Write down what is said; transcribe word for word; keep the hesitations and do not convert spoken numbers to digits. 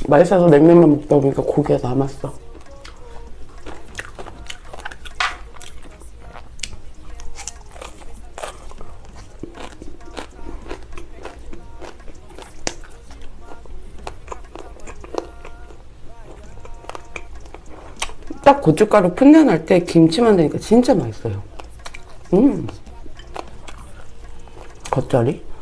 맛있어서 냉면만 먹다 보니까 고기가 남았어. 딱 고춧가루 풋내 날 때 김치 만드니까 진짜 맛있어요. 음. 겉절이?